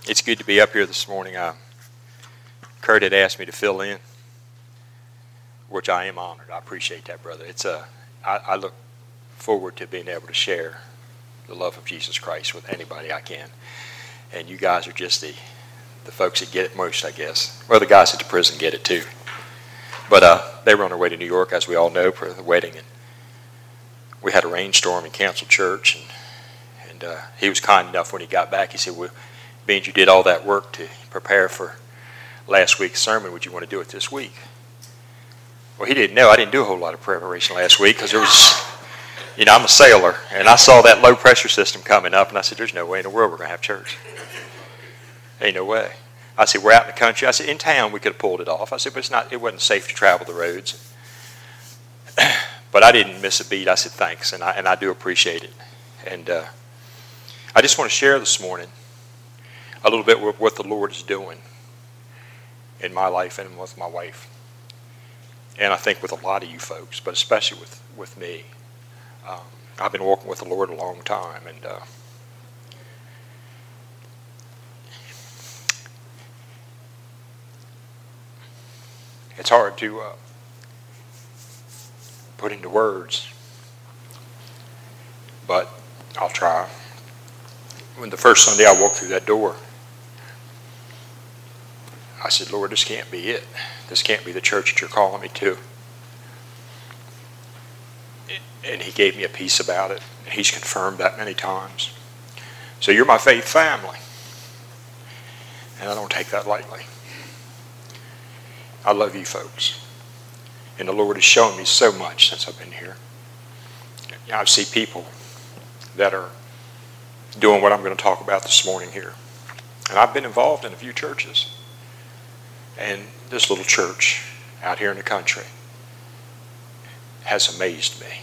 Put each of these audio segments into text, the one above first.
It's good to be up here this morning. Kurt had asked me to fill in, which I am honored. I appreciate that, brother. I look forward to being able to share the love of Jesus Christ with anybody I can. And you guys are just the folks that get it most, I guess. Well, the guys at the prison get it too. But they were on their way to New York, as we all know, for the wedding. And we had a rainstorm and canceled church. And he was kind enough when he got back. He said, well, being you did all that work to prepare for last week's sermon, would you want to do it this week? Well, he didn't know. I didn't do a whole lot of preparation last week because there was, I'm a sailor, and I saw that low pressure system coming up, and I said, there's no way in the world we're going to have church. Ain't no way. I said, we're out in the country. I said, in town we could have pulled it off. I said, but it wasn't safe to travel the roads. But I didn't miss a beat. I said, thanks, and I do appreciate it. And I just want to share this morning a little bit with what the Lord is doing in my life and with my wife. And I think with a lot of you folks, but especially with me. I've been walking with the Lord a long time, and it's hard to put into words, but I'll try. When the first Sunday I walked through that door, I said, Lord, this can't be it. This can't be the church that you're calling me to. And he gave me a peace about it. He's confirmed that many times. So you're my faith family. And I don't take that lightly. I love you folks. And the Lord has shown me so much since I've been here. I see people that are doing what I'm going to talk about this morning here. And I've been involved in a few churches. And this little church out here in the country has amazed me.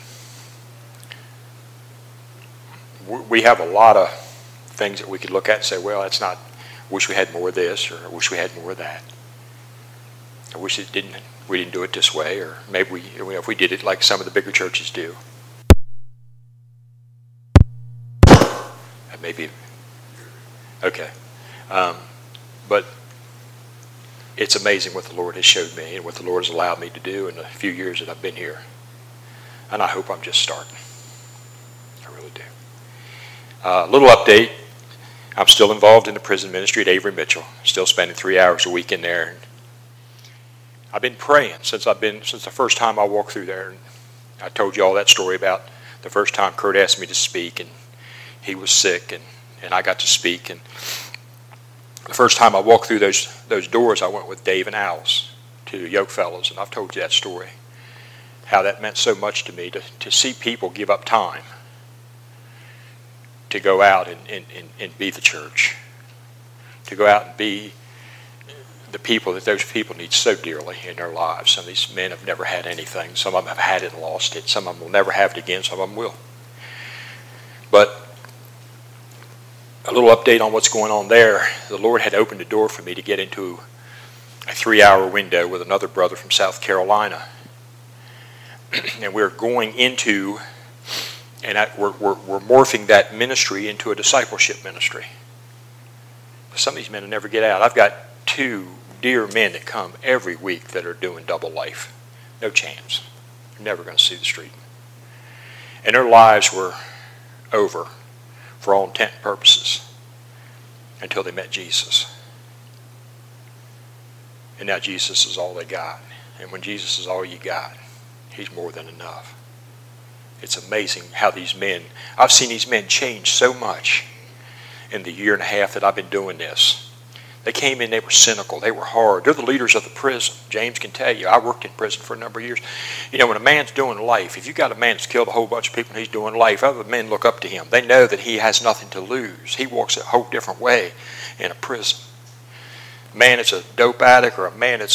We have a lot of things that we could look at and say, well, that's not, wish we had more of this, or I wish we had more of that. I wish we didn't do it this way, or maybe if we did it like some of the bigger churches do. Maybe, okay. But it's amazing what the Lord has showed me and what the Lord has allowed me to do in the few years that I've been here. And I hope I'm just starting. I really do. Little update. I'm still involved in the prison ministry at Avery Mitchell. Still spending 3 hours a week in there. And I've been praying since the first time I walked through there. And I told you all that story about the first time Kurt asked me to speak, and he was sick, and I got to speak. And the first time I walked through those doors, I went with Dave and Alice to Yoke Fellows, and I've told you that story, how that meant so much to me to see people give up time to go out and be the church, to go out and be the people that those people need so dearly in their lives. Some of these men have never had anything. Some of them have had it and lost it. Some of them will never have it again. Some of them will. But a little update on what's going on there. The Lord had opened the door for me to get into a 3-hour window with another brother from South Carolina. And we're going into, and we're morphing that ministry into a discipleship ministry. Some of these men will never get out. I've got 2 dear men that come every week that are doing double life. No chance. They're never going to see the street. And their lives were over for all intent and purposes until they met Jesus. And now Jesus is all they got. And when Jesus is all you got, he's more than enough. It's amazing how these men, I've seen these men change so much in the year and a half that I've been doing this. They came in, they were cynical, they were hard. They're the leaders of the prison. James can tell you, I worked in prison for a number of years. When a man's doing life, if you got a man that's killed a whole bunch of people and he's doing life, other men look up to him. They know that he has nothing to lose. He walks a whole different way in a prison. A man that's a dope addict, or a man that's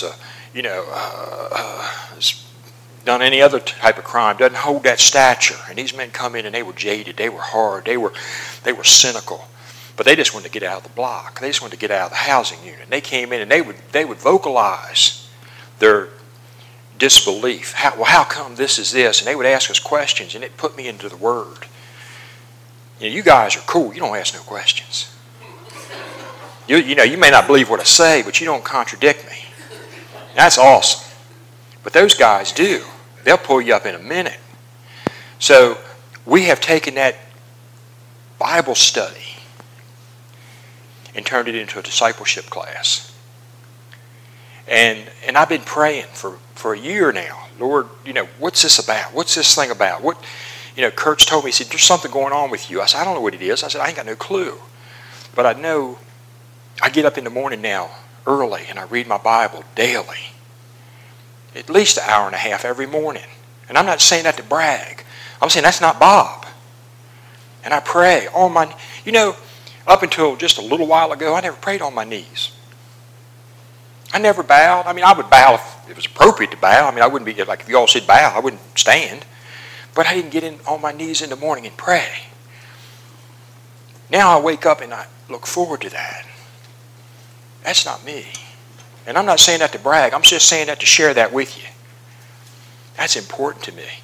has done any other type of crime, doesn't hold that stature. And these men come in and they were jaded, they were hard, they were cynical. But they just wanted to get out of the block. They just wanted to get out of the housing unit. And they came in and they would vocalize their disbelief. How come this is this? And they would ask us questions, and it put me into the Word. You guys are cool. You don't ask no questions. You may not believe what I say, but you don't contradict me. That's awesome. But those guys do. They'll pull you up in a minute. So we have taken that Bible study and turned it into a discipleship class. And I've been praying for a year now. Lord, what's this about? What's this thing about? Kurt's told me, he said, there's something going on with you. I said, I don't know what it is. I said, I ain't got no clue. But I know I get up in the morning now early and I read my Bible daily. At least an hour and a half every morning. And I'm not saying that to brag. I'm saying that's not Bob. And I pray on my, up until just a little while ago, I never prayed on my knees. I never bowed. I mean, I would bow if it was appropriate to bow. I mean, I wouldn't be, like if you all said bow, I wouldn't stand. But I didn't get on my knees in the morning and pray. Now I wake up and I look forward to that. That's not me. And I'm not saying that to brag. I'm just saying that to share that with you. That's important to me.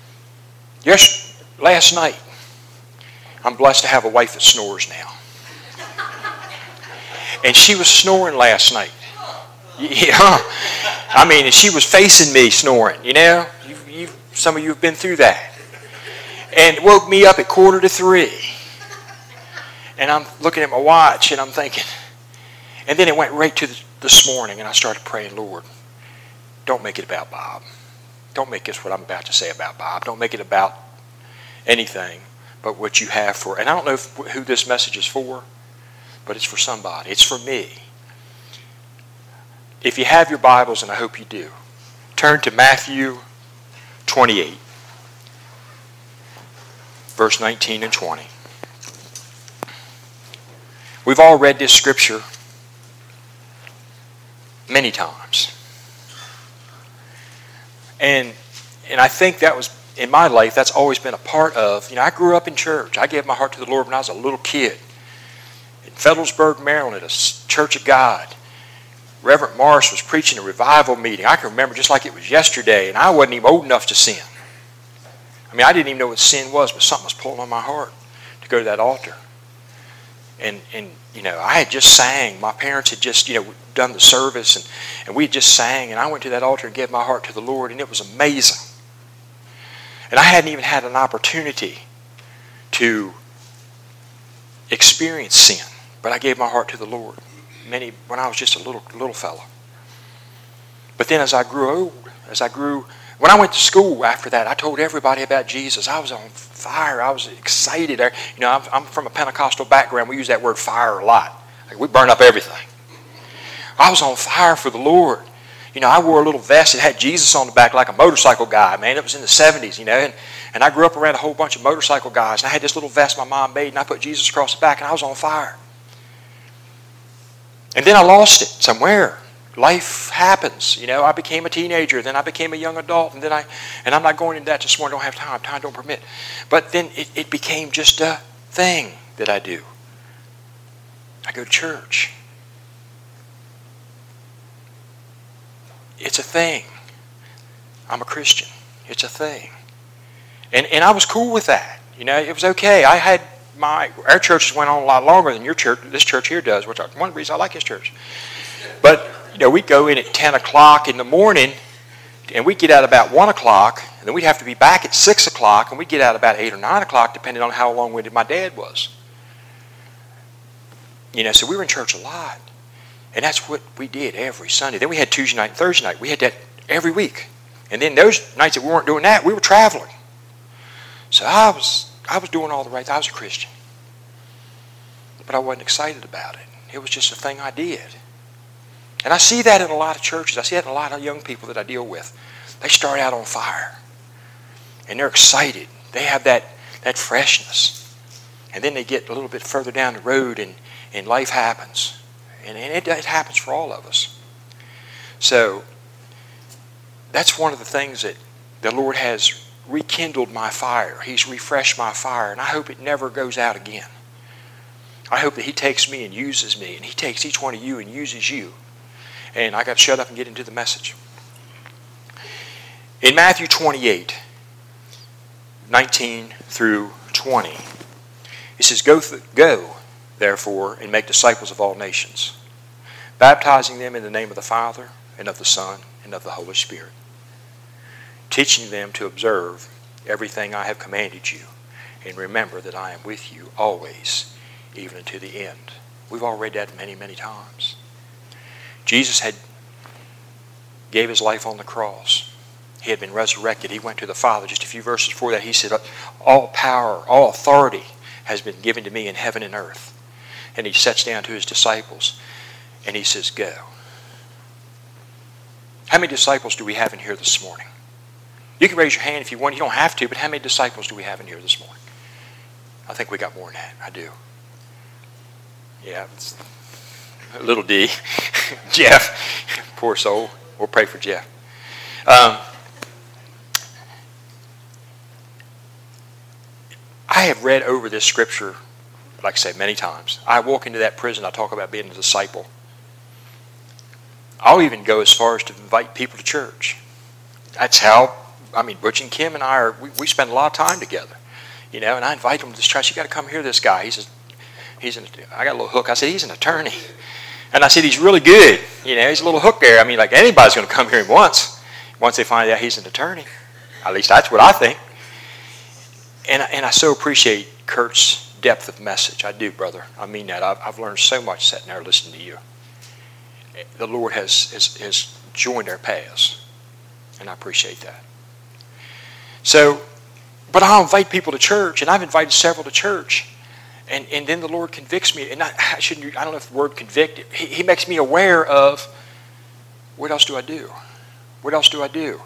Last night, I'm blessed to have a wife that snores now. And she was snoring last night. Yeah. I mean, and she was facing me snoring, some of you have been through that. And it woke me up at 2:45. And I'm looking at my watch and I'm thinking, and then it went right to this morning and I started praying, Lord, don't make it about Bob. Don't make this what I'm about to say about Bob. Don't make it about anything but what you have for. And I don't know who this message is for, but it's for somebody. It's for me. If you have your Bibles, and I hope you do, turn to Matthew 28, verse 19 and 20. We've all read this scripture many times. And I think that was, in my life, that's always been a part of, I grew up in church. I gave my heart to the Lord when I was a little kid. In Federalsburg, Maryland, at a Church of God, Reverend Morris was preaching a revival meeting. I can remember just like it was yesterday, and I wasn't even old enough to sin. I mean, I didn't even know what sin was, but something was pulling on my heart to go to that altar. And I had just sang. My parents had just, done the service, and we had just sang, and I went to that altar and gave my heart to the Lord, and it was amazing. And I hadn't even had an opportunity to experience sin, but I gave my heart to the Lord when I was just a little fella. But then as I grew old, when I went to school after that, I told everybody about Jesus. I was on fire. I was excited. I'm from a Pentecostal background. We use that word fire a lot. Like we burn up everything. I was on fire for the Lord. I wore a little vest that had Jesus on the back like a motorcycle guy, man. It was in the 70s, and I grew up around a whole bunch of motorcycle guys. And I had this little vest my mom made, and I put Jesus across the back, and I was on fire. And then I lost it somewhere. Life happens. I became a teenager, then I became a young adult, and I'm not going into that this morning. I don't have time. Time don't permit. But then it became just a thing that I do. I go to church. It's a thing. I'm a Christian. It's a thing. And I was cool with that. It was okay. Our churches went on a lot longer than your church, this church here does, which is one of the reasons I like this church. But, we'd go in at 10 o'clock in the morning, and we'd get out about 1 o'clock, and then we'd have to be back at 6 o'clock, and we'd get out about 8 or 9 o'clock, depending on how long-winded my dad was. So we were in church a lot. And that's what we did every Sunday. Then we had Tuesday night and Thursday night. We had that every week. And then those nights that we weren't doing that, we were traveling. So I was doing all the right things. I was a Christian. But I wasn't excited about it. It was just a thing I did. And I see that in a lot of churches. I see that in a lot of young people that I deal with. They start out on fire. And they're excited. They have that freshness. And then they get a little bit further down the road and life happens. And it happens for all of us. So that's one of the things that the Lord has rekindled my fire. He's refreshed my fire. And I hope it never goes out again. I hope that He takes me and uses me. And He takes each one of you and uses you. And I got to shut up and get into the message. In Matthew 28, 19 through 20, it says, Go, therefore, and make disciples of all nations, baptizing them in the name of the Father, and of the Son, and of the Holy Spirit, teaching them to observe everything I have commanded you, and remember that I am with you always, even unto the end. We've all read that many, many times. Jesus had gave his life on the cross. He had been resurrected. He went to the Father. Just a few verses before that, he said, all power, all authority has been given to me in heaven and earth. And he sits down to his disciples, and he says, go. How many disciples do we have in here this morning? You can raise your hand if you want. You don't have to, but how many disciples do we have in here this morning? I think we got more than that. I do. Yeah, it's little D. Jeff, poor soul. We'll pray for Jeff. I have read over this scripture, like I say, many times. I walk into that prison, I talk about being a disciple. I'll even go as far as to invite people to church. That's how, Butch and Kim and I, we spend a lot of time together. And I invite them to this church. You got to come hear this guy. I got a little hook. I said, he's an attorney. And I said, he's really good. He's a little hook there. Like anybody's going to come hear him once they find out he's an attorney. At least that's what I think. And I so appreciate Kurt's depth of message. I do, brother. I mean that. I've learned so much sitting there listening to you. The Lord has joined our paths, and I appreciate that. So, but I'll invite people to church, and I've invited several to church, and then the Lord convicts me. And I don't know if the word convict. He makes me aware of what else do I do? What else do I do?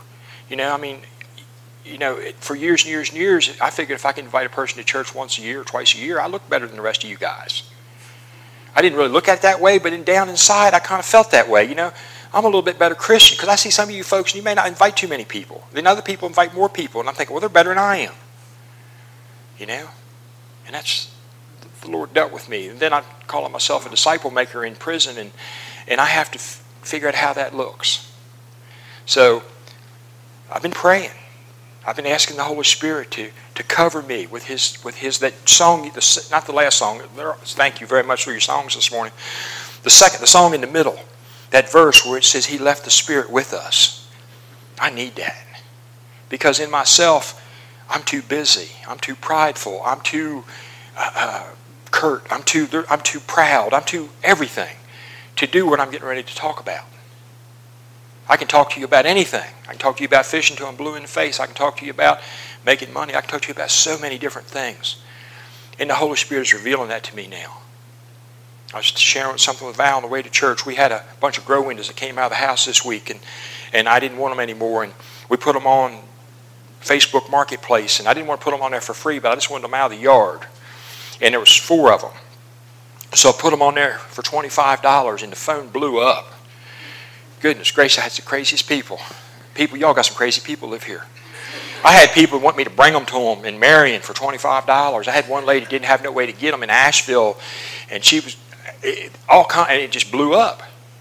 For years and years and years, I figured if I can invite a person to church once a year or twice a year, I look better than the rest of you guys. I didn't really look at it that way, but down inside, I kind of felt that way. I'm a little bit better Christian because I see some of you folks, and you may not invite too many people. Then other people invite more people, and I'm thinking, well, they're better than I am. And that's, the Lord dealt with me. And then I call myself a disciple maker in prison, and I have to figure out how that looks. So I've been praying. I've been asking the Holy Spirit to cover me with his that song, not the last song. Thank you very much for your songs this morning. The song in the middle, that verse where it says He left the Spirit with us. I need that. Because in myself, I'm too busy. I'm too prideful. I'm too curt. I'm too proud. I'm too everything to do what I'm getting ready to talk about. I can talk to you about anything. I can talk to you about fishing until I'm blue in the face. I can talk to you about making money. I can talk to you about so many different things. And the Holy Spirit is revealing that to me now. I was sharing something with Val on the way to church. We had a bunch of grow windows that came out of the house this week, and I didn't want them anymore. And we put them on Facebook Marketplace, and I didn't want to put them on there for free, but I just wanted them out of the yard. And there was 4 of them. So I put them on there for $25, and the phone blew up. Goodness gracious, I had some craziest people. Y'all got some crazy people live here. I had people want me to bring them to them in Marion for $25. I had one lady didn't have no way to get them in Asheville, and she was and it just blew up.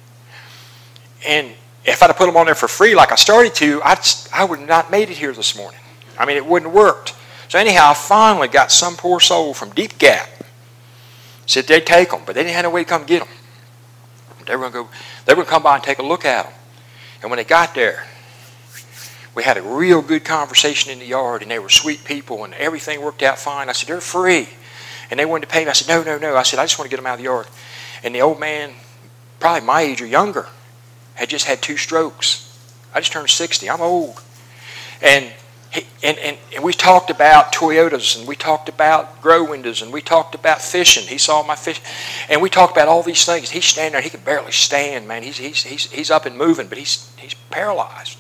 And if I'd have put them on there for free like I started to, I would have not made it here this morning. It wouldn't have worked. So anyhow, I finally got some poor soul from Deep Gap. Said they'd take them, but they didn't have no way to come get them. They were going to come by and take a look at them. And when they got there, we had a real good conversation in the yard, and they were sweet people, and everything worked out fine. I said, they're free. And they wanted to pay me. I said, no. I said, I just want to get them out of the yard. And the old man, probably my age or younger, had just had 2 strokes. I just turned 60. I'm old. And we talked about Toyotas, and we talked about grow windows, and we talked about fishing. He saw my fish, and we talked about all these things. He's standing there, and he can barely stand, man. He's up and moving, but he's paralyzed.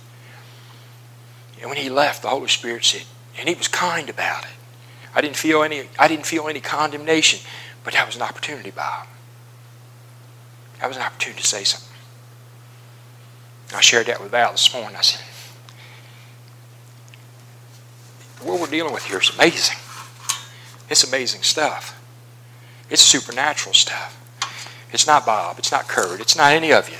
And when he left, the Holy Spirit said, and he was kind about it. I didn't feel any condemnation, but that was an opportunity, Bob. That was an opportunity to say something. I shared that with Val this morning. I said, what we're dealing with here is amazing. It's amazing stuff. It's supernatural stuff. It's not Bob. It's not Kurt. It's not any of you.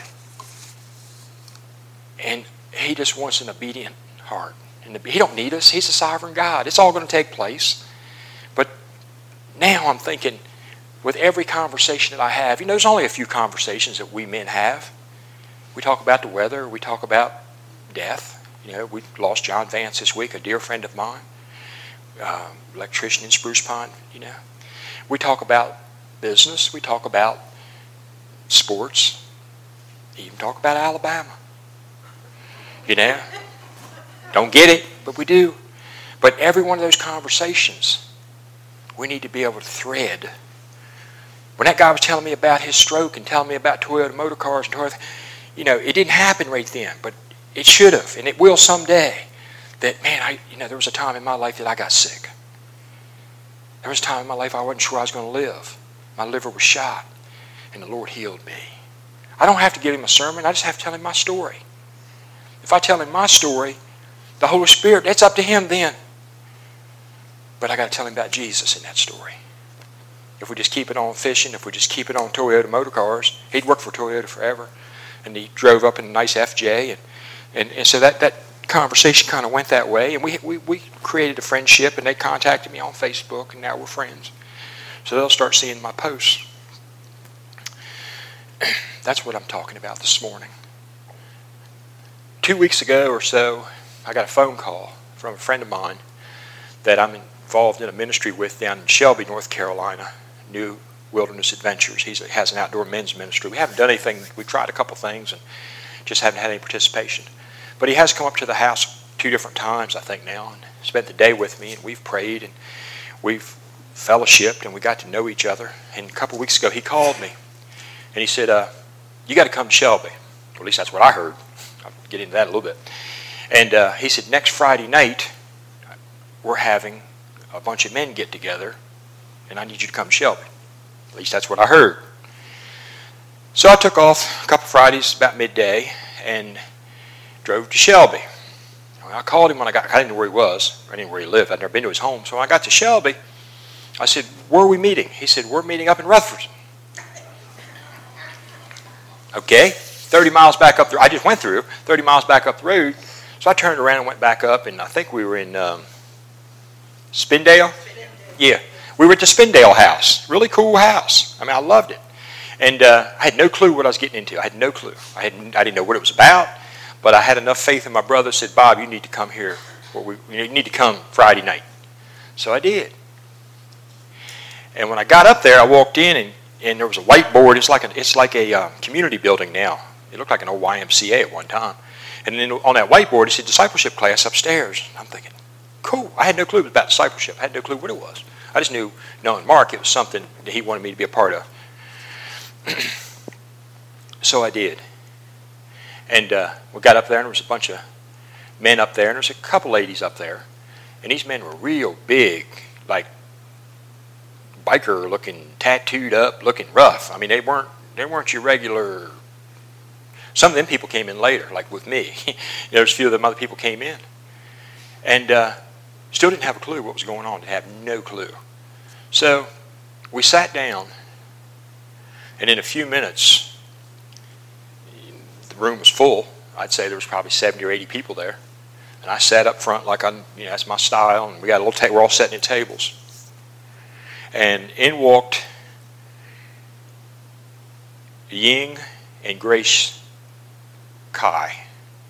And he just wants an obedient heart. And he don't need us. He's a sovereign God. It's all going to take place. But now I'm thinking, with every conversation that I have. There's only a few conversations that we men have. We talk about the weather. We talk about death. We lost John Vance this week, a dear friend of mine, electrician in Spruce Pine. We talk about business. We talk about sports. Even talk about Alabama. Don't get it, but we do. But every one of those conversations, we need to be able to thread. When that guy was telling me about his stroke and telling me about Toyota motor cars and Toyota, it didn't happen right then, but it should have, and it will someday. That, man, there was a time in my life that I got sick. There was a time in my life I wasn't sure I was going to live. My liver was shot, and the Lord healed me. I don't have to give him a sermon. I just have to tell him my story. If I tell him my story, the Holy Spirit, it's up to him then. But I got to tell him about Jesus in that story. If we just keep it on fishing, if we just keep it on Toyota motor cars, he'd worked for Toyota forever, and he drove up in a nice FJ, and so that conversation kind of went that way, and we created a friendship, and they contacted me on Facebook, and now we're friends. So they'll start seeing my posts. That's what I'm talking about this morning. 2 weeks ago or so, I got a phone call from a friend of mine that I'm involved in a ministry with down in Shelby, North Carolina, New Wilderness Adventures. He has an outdoor men's ministry. We haven't done anything. We've tried a couple things and just haven't had any participation. But he has come up to the house 2 different times, I think now, and spent the day with me, and we've prayed, and we've fellowshipped, and we got to know each other. And a couple weeks ago, he called me, and he said, you got to come to Shelby. Or at least that's what I heard. I'll get into that a little bit. And he said, next Friday night, we're having a bunch of men get together, and I need you to come to Shelby. At least that's what I heard. So I took off a couple Fridays about midday and drove to Shelby. I called him when I didn't know where he was. I didn't know where he lived. I'd never been to his home. So when I got to Shelby, I said, where are we meeting? He said, we're meeting up in Rutherford. Okay, 30 miles back up the road. I just went through 30 miles back up the road. So I turned around and went back up, and I think we were in Spindale? Yeah. We were at the Spindale house. Really cool house. I loved it. And I had no clue what I was getting into. I had no clue. I didn't know what it was about, but I had enough faith in my brother. Said, Bob, you need to come here. You need to come Friday night. So I did. And when I got up there, I walked in, and there was a whiteboard. It's like a community building now. It looked like an old YMCA at one time. And then on that whiteboard, it said discipleship class upstairs. I'm thinking, cool. I had no clue about discipleship. I had no clue what it was. I just knew, knowing Mark, it was something that he wanted me to be a part of. So I did. And we got up there, and there was a bunch of men up there, and there was a couple ladies up there. And these men were real big, like biker-looking, tattooed up, looking rough. They weren't your regular. Some of them people came in later, like with me. There's a few of them other people came in. And still didn't have a clue what was going on. They had no clue. So we sat down, and in a few minutes, the room was full. I'd say there was probably 70 or 80 people there. And I sat up front like that's my style, and we got a little we're all sitting at tables. And in walked Ying and Grace Kai.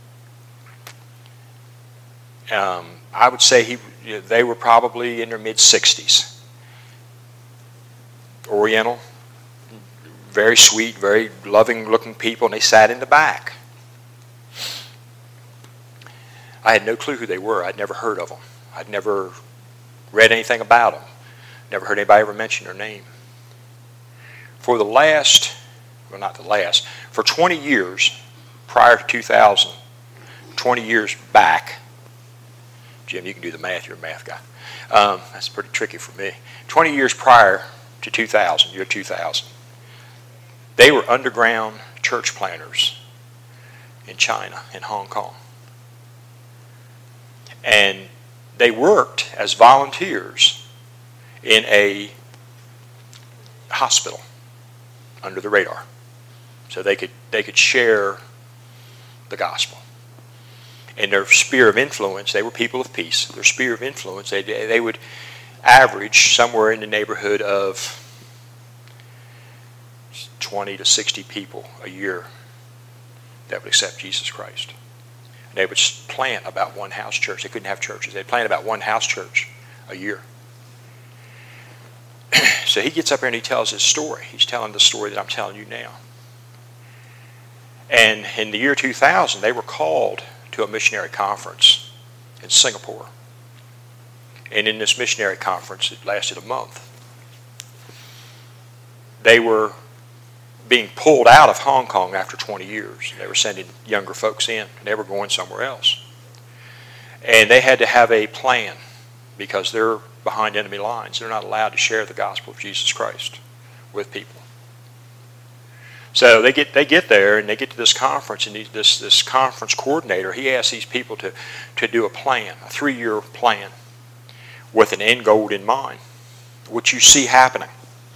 I would say they were probably in their mid-60s. Oriental, very sweet, very loving-looking people, and they sat in the back. I had no clue who they were. I'd never heard of them. I'd never read anything about them. Never heard anybody ever mention their name. For 20 years prior to 2000, 20 years back, Jim, you can do the math, you're a math guy. That's pretty tricky for me. 20 years prior to 2000, year 2000, they were underground church planters in China, in Hong Kong. And they worked as volunteers in a hospital under the radar. So they could share the gospel. And their sphere of influence, they were people of peace. Their sphere of influence, they would average somewhere in the neighborhood of 20 to 60 people a year that would accept Jesus Christ. And they would plant about one house church. They couldn't have churches. They'd plant about one house church a year. So he gets up here and he tells his story. He's telling the story that I'm telling you now. And in the year 2000, they were called to a missionary conference in Singapore. And in this missionary conference, it lasted a month. They were being pulled out of Hong Kong after 20 years. They were sending younger folks in, and they were going somewhere else. And they had to have a plan because they're behind enemy lines. They're not allowed to share the gospel of Jesus Christ with people. So they get there, and they get to this conference, and this conference coordinator, he asks these people to do a plan, a 3-year plan, with an end goal in mind, which you see happening.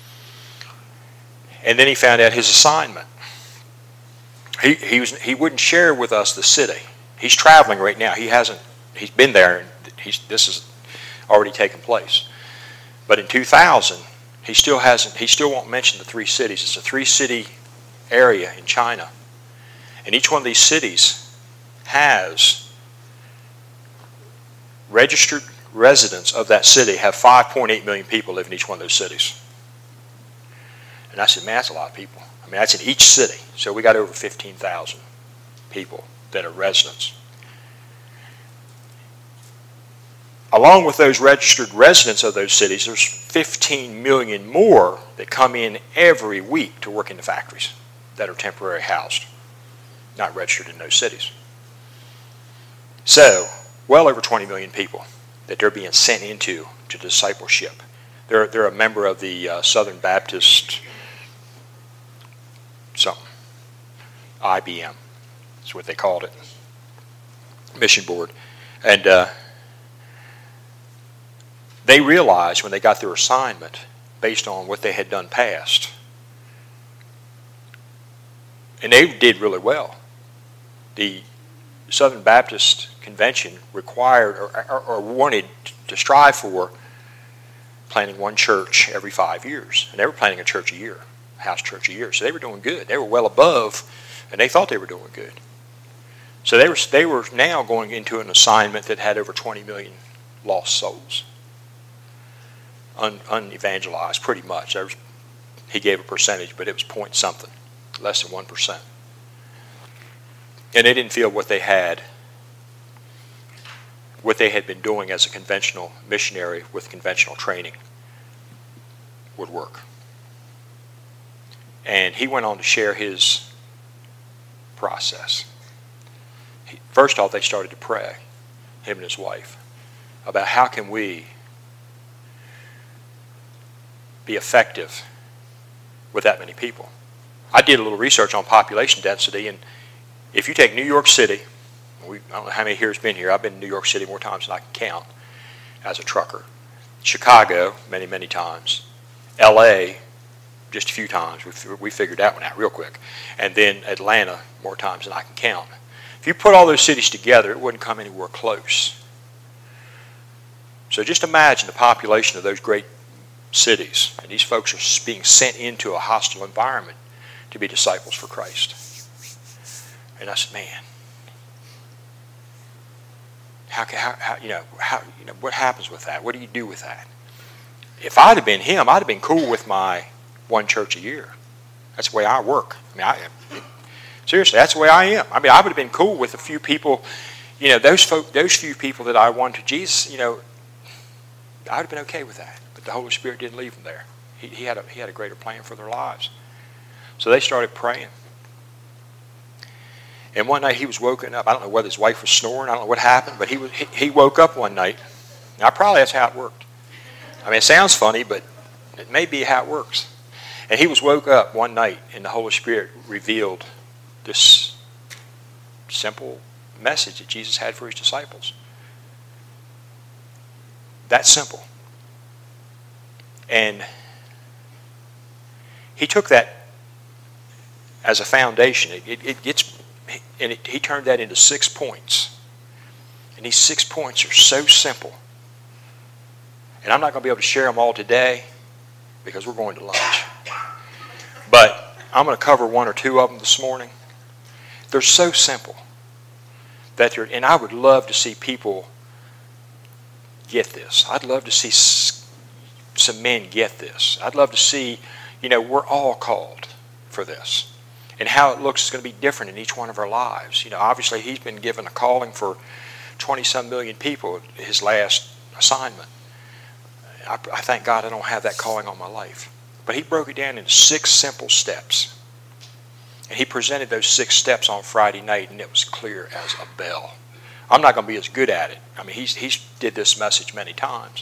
And then he found out his assignment. He wouldn't share with us the city. He's traveling right now. He's been there, and this has already taken place. But in 2000, he still won't mention the 3 cities. It's a 3-city area in China. And each one of these cities has registered residents of that city have 5.8 million people live in each one of those cities. And I said, man, that's a lot of people. I mean, that's in each city. So we got over 15,000 people that are residents. Along with those registered residents of those cities, there's 15 million more that come in every week to work in the factories that are temporarily housed, not registered in those cities. So, well over 20 million people that they're being sent into to discipleship. They're a member of the Southern Baptist something, IBM, that's what they called it, mission board. And they realized when they got their assignment, based on what they had done past, and they did really well. The Southern Baptist Convention required or wanted to strive for planting one church every 5 years. And they were planting a church a year, a house church a year. So they were doing good. They were well above, and they thought they were doing good. So they were now going into an assignment that had over 20 million lost souls. Unevangelized, pretty much. He gave a percentage, but it was point something, less than 1%. And they didn't feel what they had been doing as a conventional missionary with conventional training would work. And he went on to share his process. First off, they started to pray, him and his wife, about how can we be effective with that many people. I did a little research on population density, and if you take New York City, I don't know how many here has been here. I've been in New York City more times than I can count as a trucker. Chicago, many, many times. LA, just a few times. We figured that one out real quick. And then Atlanta, more times than I can count. If you put all those cities together, it wouldn't come anywhere close. So just imagine the population of those great cities. And these folks are being sent into a hostile environment to be disciples for Christ. And I said, man, what happens with that? What do you do with that? If I'd have been him, I'd have been cool with my one church a year. That's the way I work. Seriously, that's the way I am. I would have been cool with a few people, those few people that I won to Jesus, I would have been okay with that. But the Holy Spirit didn't leave them there. He had a greater plan for their lives. So they started praying. And one night he was woken up. I don't know whether his wife was snoring. I don't know what happened, but he woke up one night. Now, probably that's how it worked. It sounds funny, but it may be how it works. And he was woke up one night, and the Holy Spirit revealed this simple message that Jesus had for his disciples. That's simple. And he took that as a foundation. He turned that into 6 points. And these 6 points are so simple. And I'm not going to be able to share them all today because we're going to lunch. But I'm going to cover one or two of them this morning. They're so simple and I would love to see people get this. I'd love to see some men get this. I'd love to see, we're all called for this. And how it looks is going to be different in each one of our lives. Obviously he's been given a calling for 20-some million people, his last assignment. I thank God I don't have that calling on my life. But he broke it down into 6 simple steps. And he presented those 6 steps on Friday night, and it was clear as a bell. I'm not going to be as good at it. I mean, he's did this message many times.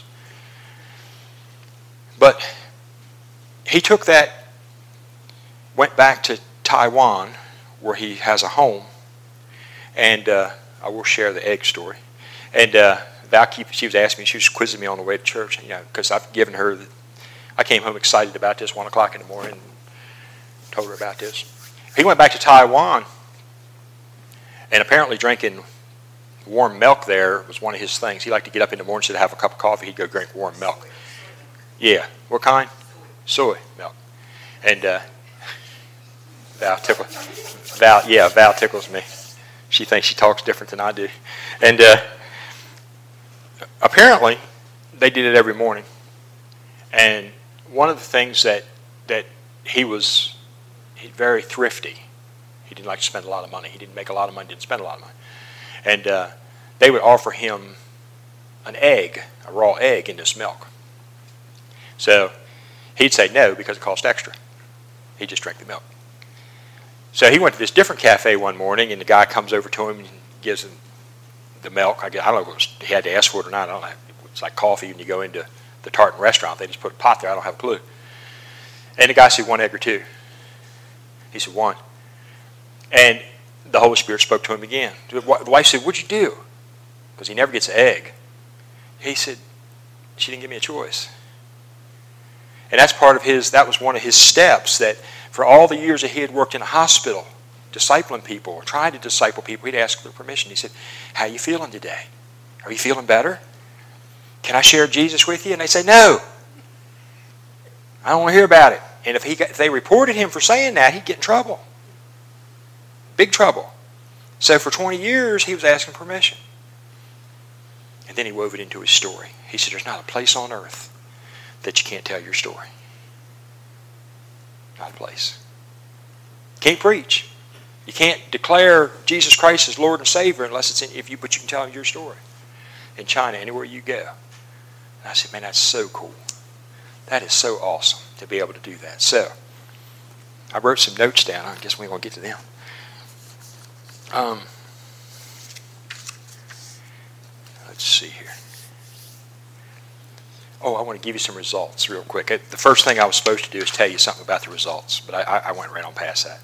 But he took that, went back to Taiwan, where he has a home, and I will share the egg story. And Val, she was asking me, she was quizzing me on the way to church, because I've given her, I came home excited about this, 1 o'clock in the morning, and told her about this. He went back to Taiwan, and apparently drinking warm milk there was one of his things. He liked to get up in the morning, instead of have a cup of coffee, he'd go drink warm milk. Yeah. What kind? Soy milk. And Val tickles me. She thinks she talks different than I do. And apparently, they did it every morning. And one of the things that he's very thrifty. He didn't like to spend a lot of money. He didn't make a lot of money, didn't spend a lot of money. And they would offer him an egg, a raw egg in this milk. So he'd say no because it cost extra. He'd just drink the milk. So he went to this different cafe one morning, and the guy comes over to him and gives him the milk. I don't know if he had to ask for it or not. I don't know. It's like coffee when you go into the Tartan restaurant. They just put a pot there. I don't have a clue. And the guy said, 1 egg or 2? He said, 1. And the Holy Spirit spoke to him again. The wife said, what'd you do? Because he never gets an egg. He said, she didn't give me a choice. And that was one of his steps, that for all the years that he had worked in a hospital, discipling people, or trying to disciple people, he'd ask for permission. He said, how are you feeling today? Are you feeling better? Can I share Jesus with you? And they say, no. I don't want to hear about it. And if they reported him for saying that, he'd get in trouble. Big trouble. So for 20 years, he was asking permission. And then he wove it into his story. He said, there's not a place on earth that you can't tell your story. Not a place. You can't preach. You can't declare Jesus Christ as Lord and Savior unless it's but you can tell him your story. In China, anywhere you go. And I said, man, that's so cool. That is so awesome to be able to do that. So, I wrote some notes down. I guess we're going to get to them. Let's see here. Oh, I want to give you some results real quick. The first thing I was supposed to do is tell you something about the results, but I went right on past that.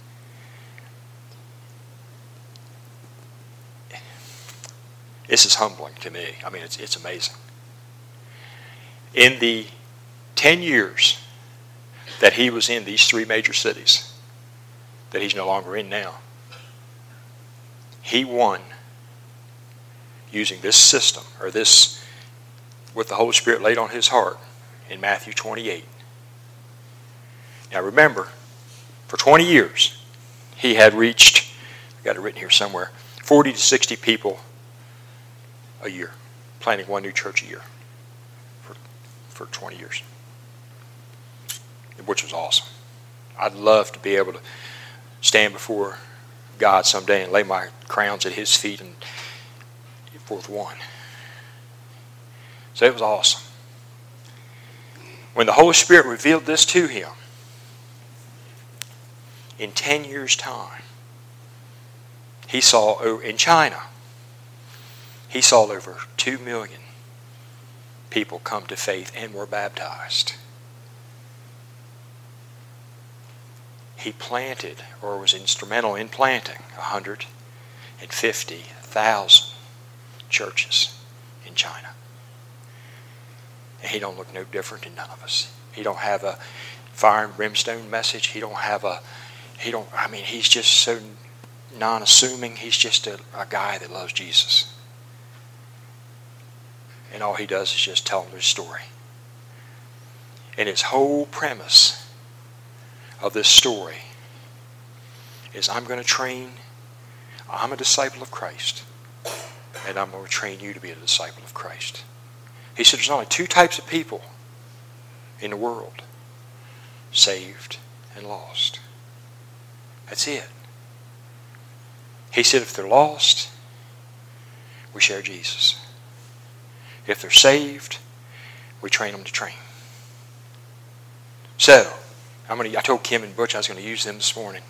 This is humbling to me. I mean, it's amazing. In the 10 years that he was in these 3 major cities that he's no longer in now, he won using this system, or this, what the Holy Spirit laid on his heart in Matthew 28. Now remember, for 20 years, he had reached, I've got it written here somewhere, 40 to 60 people a year, planting 1 new church a year for 20 years, which was awesome. I'd love to be able to stand before God someday and lay my crowns at his feet and forth one. So it was awesome. When the Holy Spirit revealed this to him, in 10 years' time, he saw, in China, he saw over 2 million people come to faith and were baptized. He planted, or was instrumental in planting, 150,000 churches in China. And he don't look no different than none of us. He don't have a fire and brimstone message. He's just so non-assuming. He's just a guy that loves Jesus. And all he does is just tell them his story. And his whole premise of this story is I'm a disciple of Christ, and I'm going to train you to be a disciple of Christ. He said there's only two types of people in the world, saved and lost. That's it. He said if they're lost, we share Jesus. If they're saved, we train them to train. So, I told Kim and Butch I was going to use them this morning.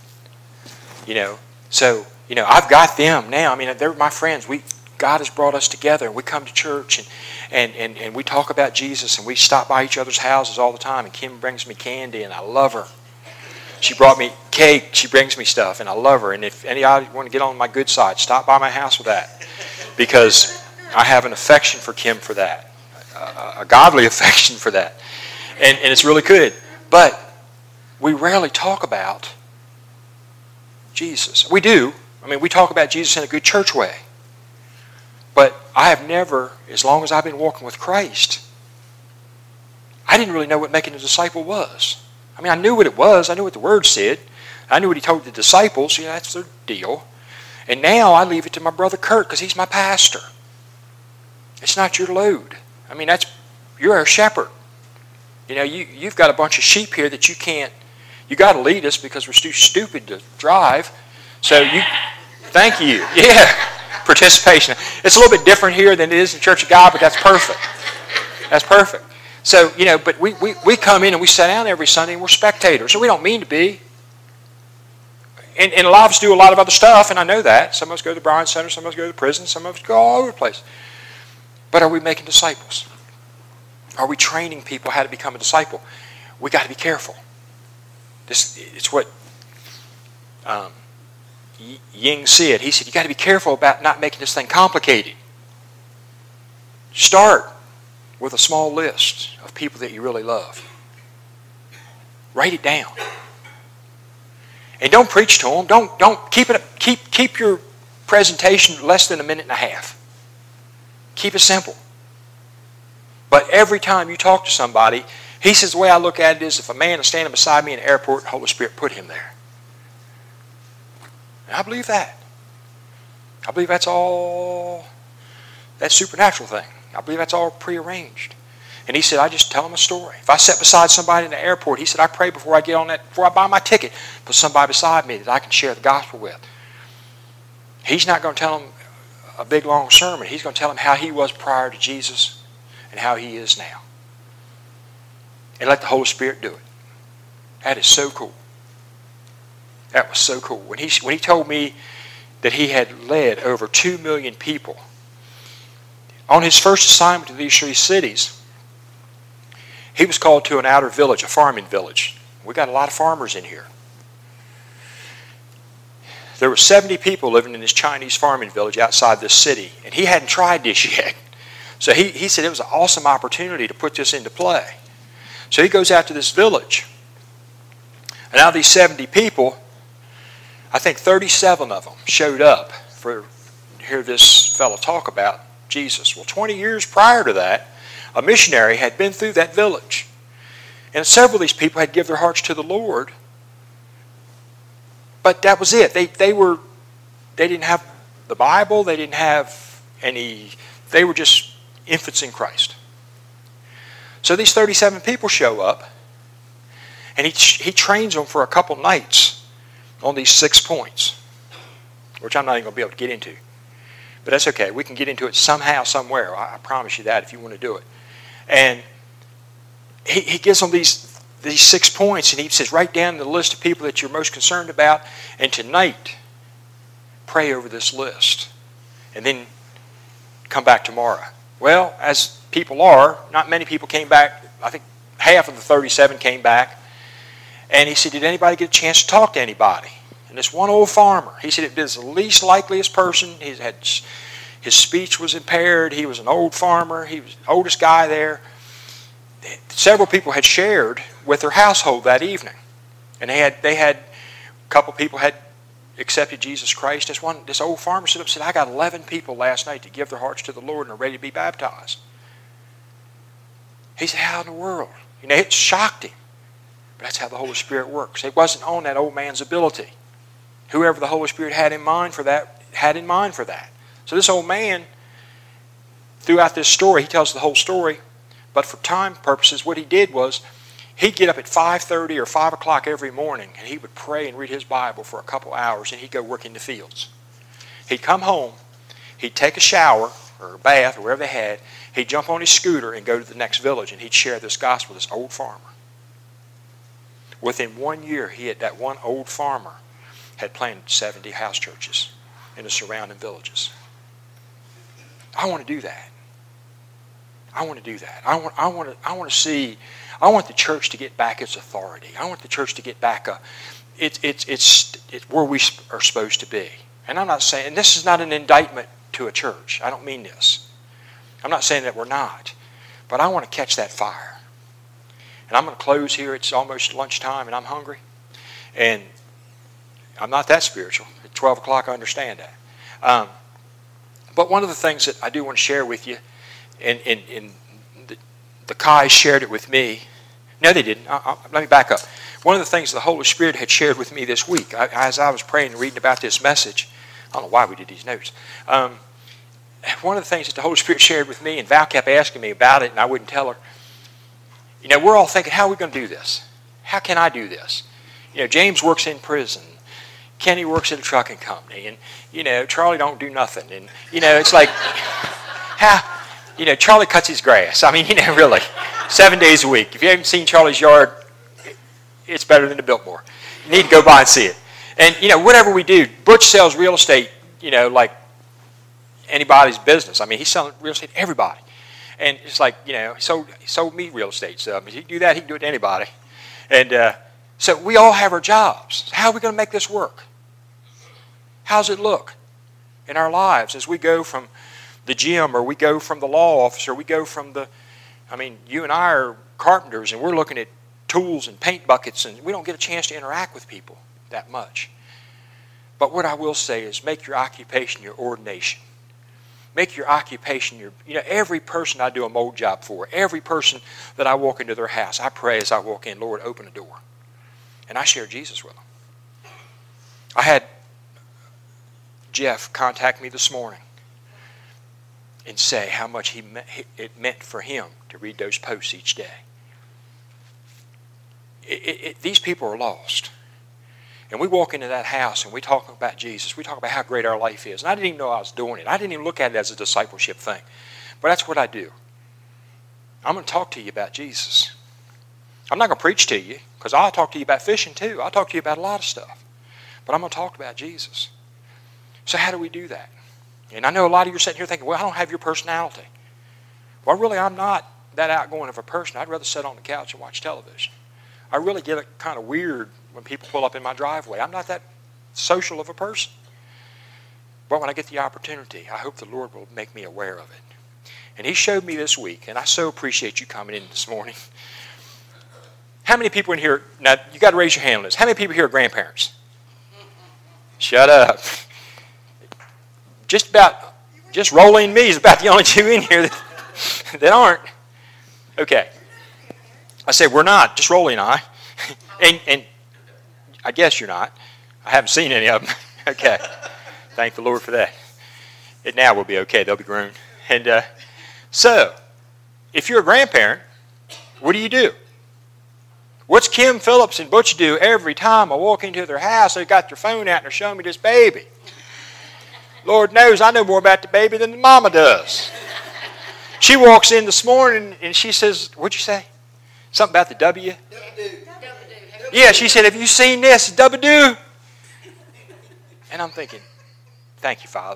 I've got them now. They're my friends. God has brought us together, and we come to church, and we talk about Jesus, and we stop by each other's houses all the time, and Kim brings me candy, and I love her. She brought me cake. She brings me stuff, and I love her. And if anybody want to get on my good side, stop by my house with that, because I have an affection for Kim for that, a godly affection for that, and it's really good. But we rarely talk about Jesus. We do. We talk about Jesus in a good church way. But I have never, as long as I've been walking with Christ, I didn't really know what making a disciple was. I knew what it was. I knew what the Word said. I knew what He told the disciples. That's their deal. And now I leave it to my brother Kurt because he's my pastor. It's not your load. You're our shepherd. You've got a bunch of sheep here that you got to lead us because we're too stupid to drive. Thank you. Yeah, participation. It's a little bit different here than it is in the Church of God, but that's perfect. That's perfect. So, but we come in and we sit down every Sunday and we're spectators. So we don't mean to be. And a lot of us do a lot of other stuff, and I know that. Some of us go to the Bryan Center, some of us go to the prison, some of us go all over the place. But are we making disciples? Are we training people how to become a disciple? We got to be careful. It's what Ying said. He said, you got to be careful about not making this thing complicated. Start with a small list of people that you really love. Write it down. And don't preach to them. Don't keep your presentation less than a minute and a half. Keep it simple. But every time you talk to somebody, he says the way I look at it is if a man is standing beside me in the airport, the Holy Spirit put him there. And I believe that. I believe that's supernatural thing. I believe that's all prearranged. And he said, I just tell him a story. If I sit beside somebody in the airport, he said, I pray before I buy my ticket, put somebody beside me that I can share the gospel with. He's not going to tell him a big long sermon. He's going to tell him how he was prior to Jesus and how he is now. And let the Holy Spirit do it. That is so cool. That was so cool. When he told me that he had led over 2 million people on his first assignment to these 3 cities, he was called to an outer village, a farming village. We got a lot of farmers in here. There were 70 people living in this Chinese farming village outside this city, and he hadn't tried this yet. So he said it was an awesome opportunity to put this into play. So he goes out to this village. And out of these 70 people, I think 37 of them showed up to hear this fellow talk about Jesus. Well, 20 years prior to that, a missionary had been through that village. And several of these people had given their hearts to the Lord. But that was it. They didn't have the Bible. They didn't have any. They were just infants in Christ. So these 37 people show up, and he trains them for a couple nights on these 6 points, which I'm not even going to be able to get into. But that's okay. We can get into it somehow, somewhere. I promise you that if you want to do it. And he gives them these 6 points, and he says, write down the list of people that you're most concerned about, and tonight, pray over this list. And then come back tomorrow. Well, as people are, not many people came back. I think half of the 37 came back. And he said, did anybody get a chance to talk to anybody? And this one old farmer, he said it was the least likeliest person. His speech was impaired. He was an old farmer. He was the oldest guy there. Several people had shared with their household that evening. And they had a couple people had accepted Jesus Christ. This old farmer stood up and said, I got 11 people last night to give their hearts to the Lord and are ready to be baptized. He said, how in the world? It shocked him. But that's how the Holy Spirit works. It wasn't on that old man's ability. Whoever the Holy Spirit had in mind for that, had in mind for that. So this old man, throughout this story, he tells the whole story, but for time purposes, what he did was, he'd get up at 5:30 or 5 o'clock every morning, and he would pray and read his Bible for a couple hours, and he'd go work in the fields. He'd come home, he'd take a shower, or a bath, or wherever they had, he'd jump on his scooter and go to the next village, and he'd share this gospel with this old farmer. Within 1 year, that one old farmer had planted 70 house churches in the surrounding villages. I want to do that. I want to do that. I want the church to get back its authority. I want the church to get back it's where we are supposed to be. And I'm not saying, and this is not an indictment to a church. I don't mean this. I'm not saying that we're not. But I want to catch that fire. And I'm going to close here. It's almost lunchtime and I'm hungry. And I'm not that spiritual. At 12 o'clock, I understand that. But one of the things that I do want to share with you, and the Kais shared it with me. No, they didn't. Let me back up. One of the things the Holy Spirit had shared with me this week, as I was praying and reading about this message, I don't know why we did these notes. One of the things that the Holy Spirit shared with me, and Val kept asking me about it, and I wouldn't tell her. You know, we're all thinking, how are we going to do this? How can I do this? You know, James works in prison. Kenny works at a trucking company. And, you know, Charlie don't do nothing. And, you know, it's like, Charlie cuts his grass. I mean, you know, really. 7 days a week. If you haven't seen Charlie's yard, it's better than the Biltmore. You need to go by and see it. And, you know, whatever we do, Butch sells real estate, you know, like anybody's business. I mean, he's selling real estate to everybody. And it's like, you know, he sold me real estate stuff. If he can do that, he can do it to anybody. And so we all have our jobs. How are we going to make this work? How's it look in our lives as we go from the gym, or we go from the law office, or we go from you and I are carpenters, and we're looking at tools and paint buckets, and we don't get a chance to interact with people that much. But what I will say is, make your occupation your ordination. Make your occupation every person I do a mold job for, every person that I walk into their house, I pray as I walk in, Lord, open a door. And I share Jesus with them. I had Jeff contact me this morning and say how much it meant for him to read those posts each day. These people are lost. And we walk into that house and we talk about Jesus. We talk about how great our life is. And I didn't even know I was doing it. I didn't even look at it as a discipleship thing. But that's what I do. I'm going to talk to you about Jesus. I'm not going to preach to you, because I'll talk to you about fishing too. I'll talk to you about a lot of stuff. But I'm going to talk about Jesus. So how do we do that? And I know a lot of you are sitting here thinking, well, I don't have your personality. Well, really, I'm not that outgoing of a person. I'd rather sit on the couch and watch television. I really get it kind of weird when people pull up in my driveway. I'm not that social of a person. But when I get the opportunity, I hope the Lord will make me aware of it. And He showed me this week, and I so appreciate you coming in this morning. How many people in here, now you got to raise your hand on this. How many people here are grandparents? Shut up. Just Rolling Me is about the only two in here that aren't. Okay. I said we're not, just Rolly and I. And I guess you're not. I haven't seen any of them. Okay. Thank the Lord for that. It now will be okay. They'll be grown. And so, if you're a grandparent, what do? What's Kim Phillips and Butch do every time I walk into their house? They've got their phone out and they're showing me this baby. Lord knows I know more about the baby than the mama does. She walks in this morning and she says, what'd you say? Something about the W? Yeah, she said, have you seen this? W-do. And I'm thinking, thank you, Father.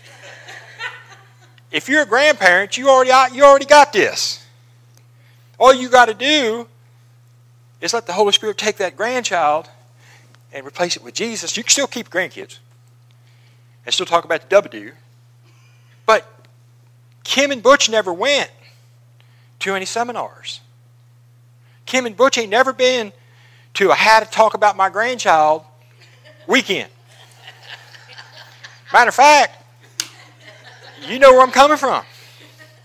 If you're a grandparent, you already got this. All you got to do is let the Holy Spirit take that grandchild and replace it with Jesus. You can still keep grandkids and still talk about the W. But Kim and Butch never went to any seminars. Kim and Butch ain't never been to a how to talk about my grandchild weekend. Matter of fact, you know where I'm coming from.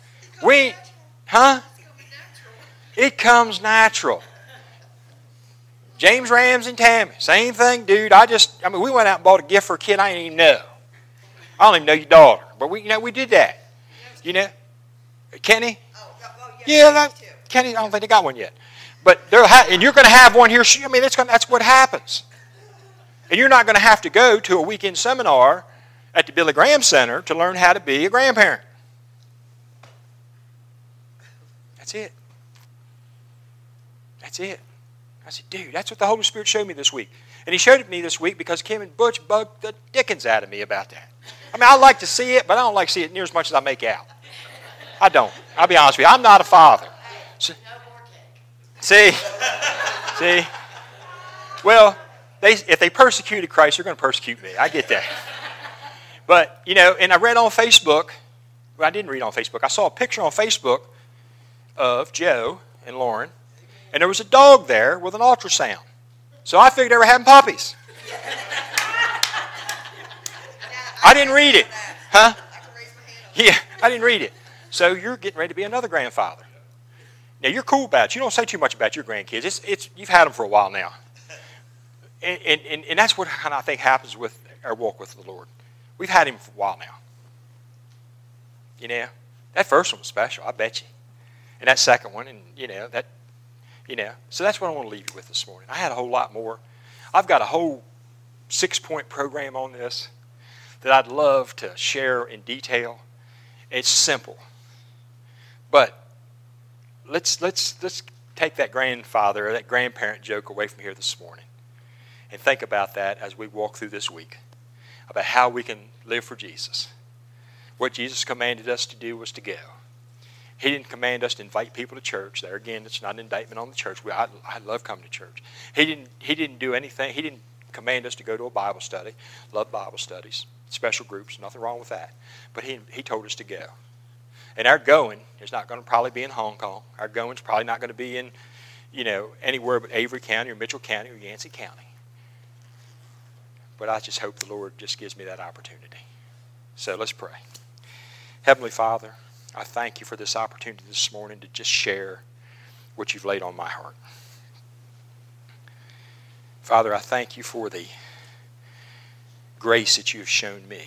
It comes natural. James Ramsey and Tammy, same thing, dude. We went out and bought a gift for a kid I didn't even know. I don't even know your daughter, but we did that. Kenny? Yeah, Kenny, I don't think they got one yet. But and you're going to have one here. That's what happens. And you're not going to have to go to a weekend seminar at the Billy Graham Center to learn how to be a grandparent. That's it. That's it. I said, dude, that's what the Holy Spirit showed me this week. And He showed it to me this week because Kim and Butch bugged the dickens out of me about that. I like to see it, but I don't like to see it near as much as I make out. I don't. I'll be honest with you. I'm not a father. See? Well, if they persecuted Christ, they're going to persecute me. I get that. But, and I read on Facebook, well, I didn't read on Facebook. I saw a picture on Facebook of Joe and Lauren, and there was a dog there with an ultrasound. So I figured they were having puppies. I didn't read it. Huh? Yeah, I didn't read it. So you're getting ready to be another grandfather. Now, you're cool about it. You don't say too much about your grandkids. You've had them for a while now. And that's what kind of I think happens with our walk with the Lord. We've had Him for a while now. That first one was special, I bet you. And that second one, so that's what I want to leave you with this morning. I had a whole lot more. I've got a whole 6-point program on this that I'd love to share in detail. It's simple. But let's take that grandfather or that grandparent joke away from here this morning and think about that as we walk through this week, about how we can live for Jesus. What Jesus commanded us to do was to go. He didn't command us to invite people to church. There again, it's not an indictment on the church. I love coming to church. He didn't do anything. He didn't command us to go to a Bible study. Love Bible studies, special groups, nothing wrong with that. But he told us to go. And our going is not going to probably be in Hong Kong. Our going is probably not going to be in, anywhere but Avery County or Mitchell County or Yancey County. But I just hope the Lord just gives me that opportunity. So let's pray. Heavenly Father, I thank You for this opportunity this morning to just share what You've laid on my heart. Father, I thank You for the grace that You have shown me,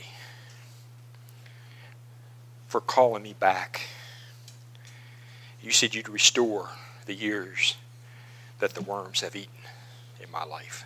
for calling me back. You said You'd restore the years that the worms have eaten in my life.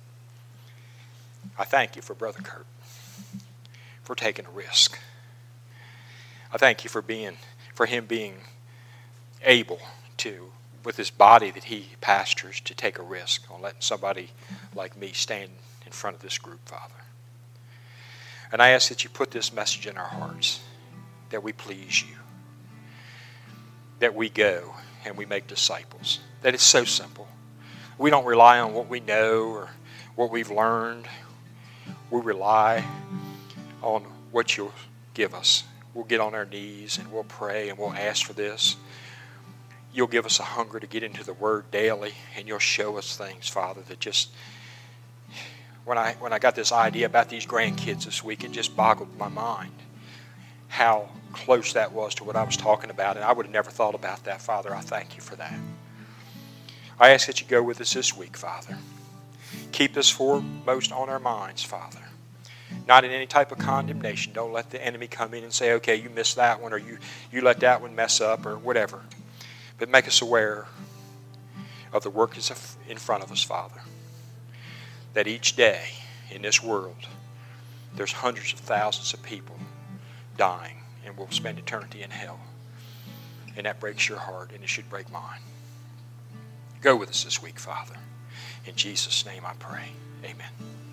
I thank You for Brother Kurt, for taking a risk. I thank You for him being able to, with his body that he pastors, to take a risk on letting somebody like me stand in front of this group, Father. And I ask that You put this message in our hearts, that we please You, that we go and we make disciples, that it's so simple. We don't rely on what we know or what we've learned. We rely on what You'll give us. We'll get on our knees and we'll pray and we'll ask for this. You'll give us a hunger to get into the Word daily, and You'll show us things, Father, that just, when I got this idea about these grandkids this week, it just boggled my mind how close that was to what I was talking about, and I would have never thought about that, Father. I thank You for that. I ask that You go with us this week, Father. Keep this foremost on our minds, Father. Not in any type of condemnation. Don't let the enemy come in and say, okay, you missed that one, or you let that one mess up, or whatever. But make us aware of the work that's in front of us, Father. That each day in this world, there's hundreds of thousands of people dying and will spend eternity in hell. And that breaks Your heart, and it should break mine. Go with us this week, Father. In Jesus' name I pray. Amen.